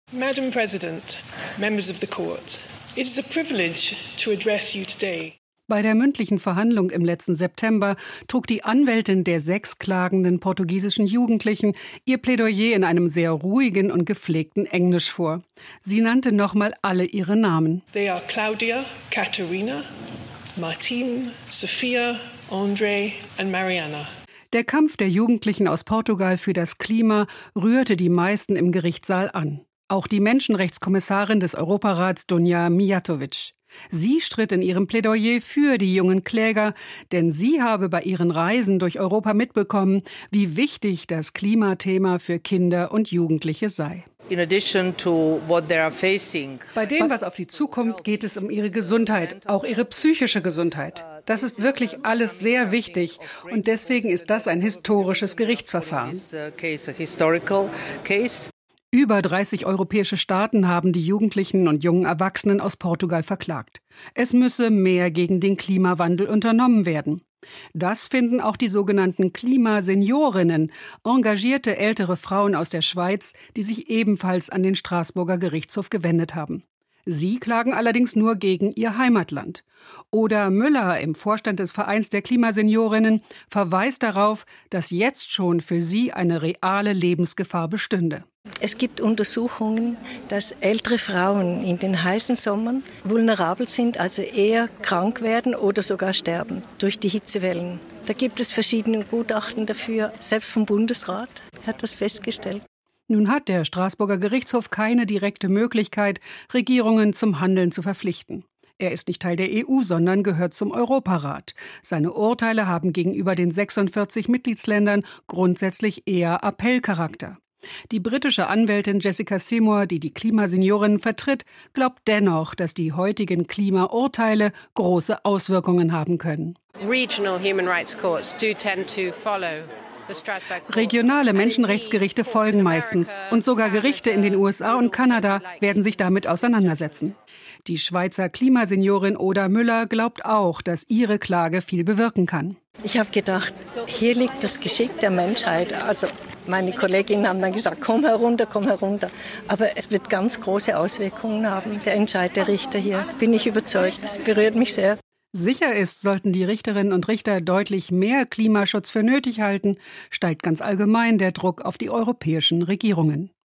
Madam President, members of the court, it is a privilege to address you today. Bei der mündlichen Verhandlung im letzten September trug die Anwältin der 6 klagenden portugiesischen Jugendlichen ihr Plädoyer in einem sehr ruhigen und gepflegten Englisch vor. Sie nannte nochmal alle ihre Namen. They are Claudia, Catarina, Martin, Sophia, André and Mariana. Der Kampf der Jugendlichen aus Portugal für das Klima rührte die meisten im Gerichtssaal an. Auch die Menschenrechtskommissarin des Europarats Dunja Mijatović. Sie stritt in ihrem Plädoyer für die jungen Kläger, denn sie habe bei ihren Reisen durch Europa mitbekommen, wie wichtig das Klimathema für Kinder und Jugendliche sei. Bei dem, was auf sie zukommt, geht es um ihre Gesundheit, auch ihre psychische Gesundheit. Das ist wirklich alles sehr wichtig und deswegen ist das ein historisches Gerichtsverfahren. Über 30 europäische Staaten haben die Jugendlichen und jungen Erwachsenen aus Portugal verklagt. Es müsse mehr gegen den Klimawandel unternommen werden. Das finden auch die sogenannten Klimaseniorinnen, engagierte ältere Frauen aus der Schweiz, die sich ebenfalls an den Straßburger Gerichtshof gewendet haben. Sie klagen allerdings nur gegen ihr Heimatland. Oda Müller im Vorstand des Vereins der Klimaseniorinnen verweist darauf, dass jetzt schon für sie eine reale Lebensgefahr bestünde. Es gibt Untersuchungen, dass ältere Frauen in den heißen Sommern vulnerabel sind, also eher krank werden oder sogar sterben durch die Hitzewellen. Da gibt es verschiedene Gutachten dafür, selbst vom Bundesrat hat das festgestellt. Nun hat der Straßburger Gerichtshof keine direkte Möglichkeit, Regierungen zum Handeln zu verpflichten. Er ist nicht Teil der EU, sondern gehört zum Europarat. Seine Urteile haben gegenüber den 46 Mitgliedsländern grundsätzlich eher Appellcharakter. Die britische Anwältin Jessica Seymour, die die Klimaseniorinnen vertritt, glaubt dennoch, dass die heutigen Klimaurteile große Auswirkungen haben können. Regionale Menschenrechtsgerichte folgen meistens und sogar Gerichte in den USA und Kanada werden sich damit auseinandersetzen. Die Schweizer Klimaseniorin Oda Müller glaubt auch, dass ihre Klage viel bewirken kann. Ich habe gedacht, hier liegt das Geschick der Menschheit. Also meine Kolleginnen haben dann gesagt, komm herunter, komm herunter. Aber es wird ganz große Auswirkungen haben, der Entscheid der Richter hier. Bin ich überzeugt. Das berührt mich sehr. Sicher ist, sollten die Richterinnen und Richter deutlich mehr Klimaschutz für nötig halten, steigt ganz allgemein der Druck auf die europäischen Regierungen.